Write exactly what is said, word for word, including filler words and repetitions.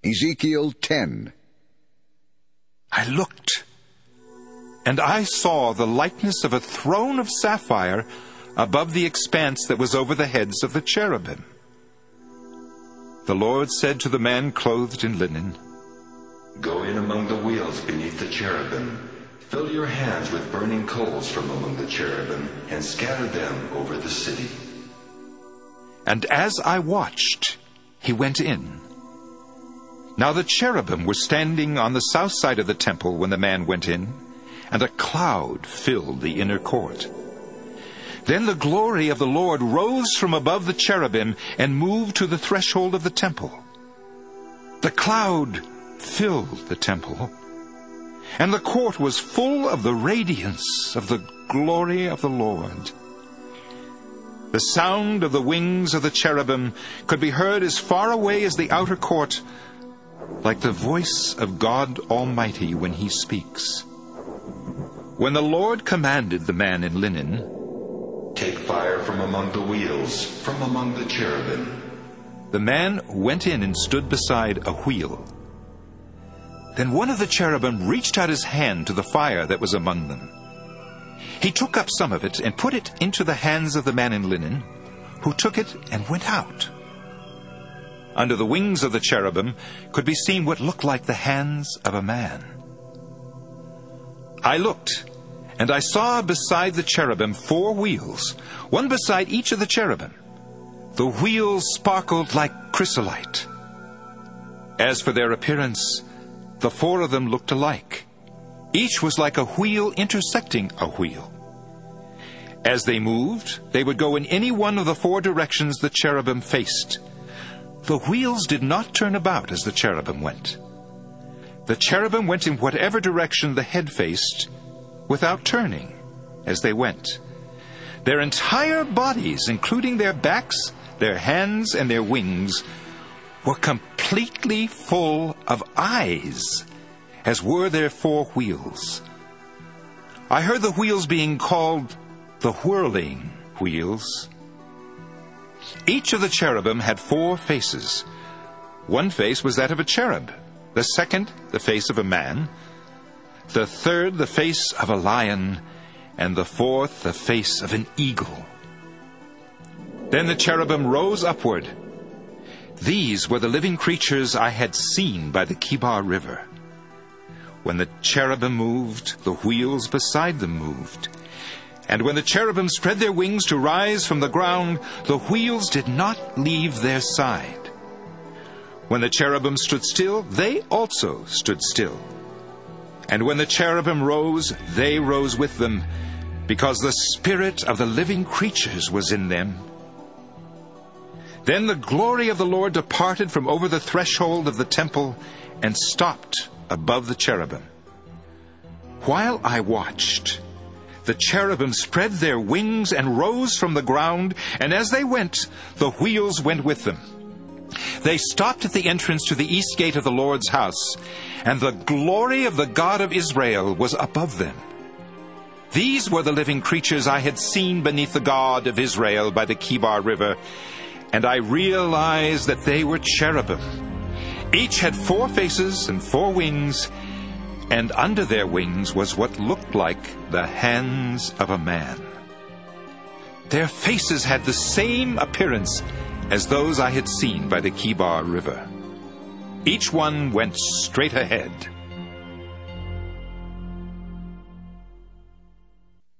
Ezekiel ten. I looked, and I saw the likeness of a throne of sapphire above the expanse that was over the heads of the cherubim. The Lord said to the man clothed in linen, Go in among the wheels beneath the cherubim. Fill your hands with burning coals from among the cherubim, and scatter them over the city. And as I watched, he went in. Now the cherubim were standing on the south side of the temple when the man went in, and a cloud filled the inner court. Then the glory of the Lord rose from above the cherubim and moved to the threshold of the temple. The cloud filled the temple, and the court was full of the radiance of the glory of the Lord. The sound of the wings of the cherubim could be heard as far away as the outer court, like the voice of God Almighty when he speaks. When the Lord commanded the man in linen, Take fire from among the wheels, from among the cherubim. The man went in and stood beside a wheel. Then one of the cherubim reached out his hand to the fire that was among them. He took up some of it and put it into the hands of the man in linen, who took it and went out. Under the wings of the cherubim could be seen what looked like the hands of a man. I looked, and I saw beside the cherubim four wheels, one beside each of the cherubim. The wheels sparkled like chrysolite. As for their appearance, the four of them looked alike. Each was like a wheel intersecting a wheel. As they moved, they would go in any one of the four directions the cherubim faced. The wheels did not turn about as the cherubim went. The cherubim went in whatever direction the head faced, without turning as they went. Their entire bodies, including their backs, their hands, and their wings, were completely full of eyes, as were their four wheels. I heard the wheels being called the whirling wheels. Each of the cherubim had four faces. One face was that of a cherub, the second the face of a man, the third the face of a lion, and the fourth the face of an eagle. Then the cherubim rose upward. These were the living creatures I had seen by the Kibar River. When the cherubim moved, the wheels beside them moved. And when the cherubim spread their wings to rise from the ground, the wheels did not leave their side. When the cherubim stood still, they also stood still. And when the cherubim rose, they rose with them, because the spirit of the living creatures was in them. Then the glory of the Lord departed from over the threshold of the temple and stopped above the cherubim. While I watched, the cherubim spread their wings and rose from the ground, and as they went, the wheels went with them. They stopped at the entrance to the east gate of the Lord's house, and the glory of the God of Israel was above them. These were the living creatures I had seen beneath the God of Israel by the Kibar River, and I realized that they were cherubim. Each had four faces and four wings, and under their wings was what looked like the hands of a man. Their faces had the same appearance as those I had seen by the Kibar River. Each one went straight ahead.